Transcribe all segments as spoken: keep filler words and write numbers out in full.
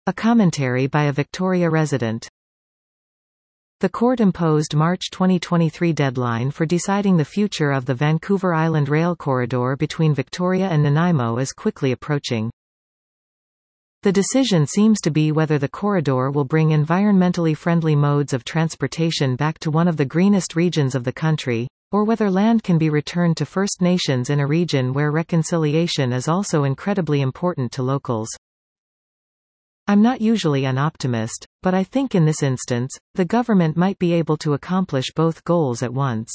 A commentary by a Victoria resident. The court imposed March twenty twenty-three deadline for deciding the future of the Vancouver Island rail corridor between Victoria and Nanaimo is quickly approaching. The decision seems to be whether the corridor will bring environmentally friendly modes of transportation back to one of the greenest regions of the country, or whether land can be returned to First Nations in a region where reconciliation is also incredibly important to locals. I'm not usually an optimist, but I think in this instance, the government might be able to accomplish both goals at once.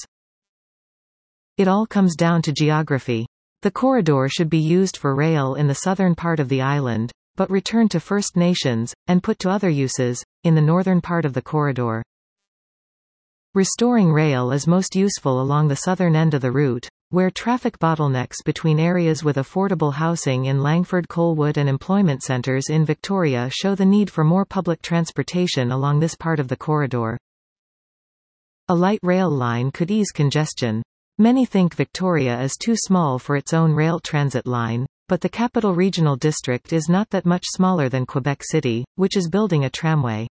It all comes down to geography. The corridor should be used for rail in the southern part of the island, but returned to First Nations, and put to other uses, in the northern part of the corridor. Restoring rail is most useful along the southern end of the route, where traffic bottlenecks between areas with affordable housing in Langford, Colwood and employment centres in Victoria show the need for more public transportation along this part of the corridor. A light rail line could ease congestion. Many think Victoria is too small for its own rail transit line, but the Capital Regional District is not that much smaller than Quebec City, which is building a tramway.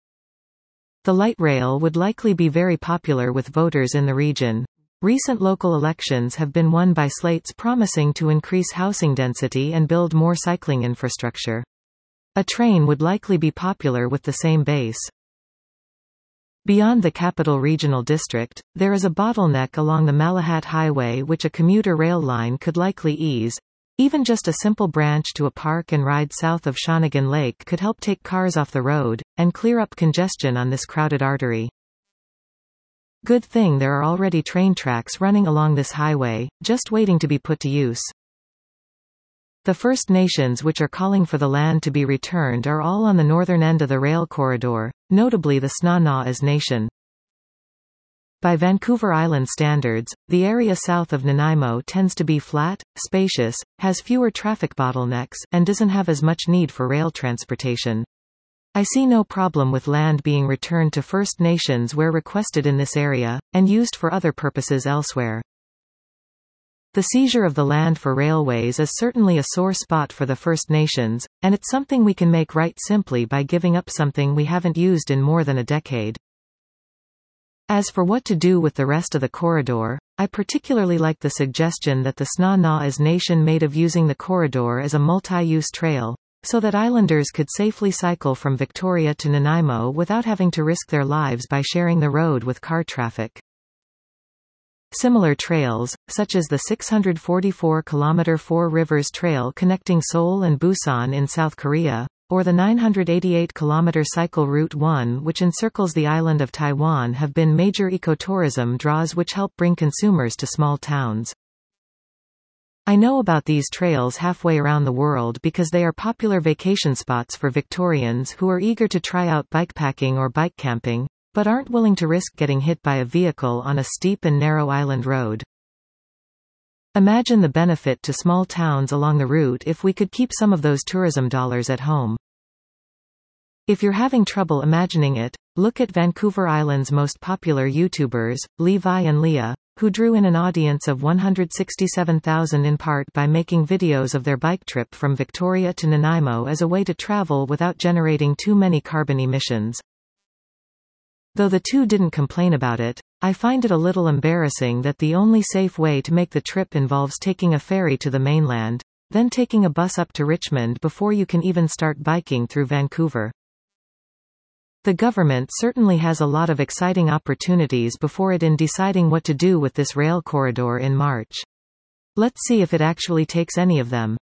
The light rail would likely be very popular with voters in the region. Recent local elections have been won by slates promising to increase housing density and build more cycling infrastructure. A train would likely be popular with the same base. Beyond the Capital Regional District, there is a bottleneck along the Malahat Highway which a commuter rail line could likely ease. Even just a simple branch to a park and ride south of Shawnigan Lake could help take cars off the road, and clear up congestion on this crowded artery. Good thing there are already train tracks running along this highway, just waiting to be put to use. The First Nations which are calling for the land to be returned are all on the northern end of the rail corridor, notably the Snanaas Nation. By Vancouver Island standards, the area south of Nanaimo tends to be flat, spacious, has fewer traffic bottlenecks, and doesn't have as much need for rail transportation. I see no problem with land being returned to First Nations where requested in this area, and used for other purposes elsewhere. The seizure of the land for railways is certainly a sore spot for the First Nations, and it's something we can make right simply by giving up something we haven't used in more than a decade. As for what to do with the rest of the corridor, I particularly like the suggestion that the Snanaas Nation made of using the corridor as a multi-use trail, so that islanders could safely cycle from Victoria to Nanaimo without having to risk their lives by sharing the road with car traffic. Similar trails, such as the six hundred forty-four kilometer Four Rivers Trail connecting Seoul and Busan in South Korea, or the nine hundred eighty-eight kilometer cycle Route one which encircles the island of Taiwan, have been major ecotourism draws which help bring consumers to small towns. I know about these trails halfway around the world because they are popular vacation spots for Victorians who are eager to try out bikepacking or bike camping, but aren't willing to risk getting hit by a vehicle on a steep and narrow island road. Imagine the benefit to small towns along the route if we could keep some of those tourism dollars at home. If you're having trouble imagining it, look at Vancouver Island's most popular YouTubers, Levi and Leah, who drew in an audience of one hundred sixty-seven thousand in part by making videos of their bike trip from Victoria to Nanaimo as a way to travel without generating too many carbon emissions. Though the two didn't complain about it, I find it a little embarrassing that the only safe way to make the trip involves taking a ferry to the mainland, then taking a bus up to Richmond before you can even start biking through Vancouver. The government certainly has a lot of exciting opportunities before it in deciding what to do with this rail corridor in March. Let's see if it actually takes any of them.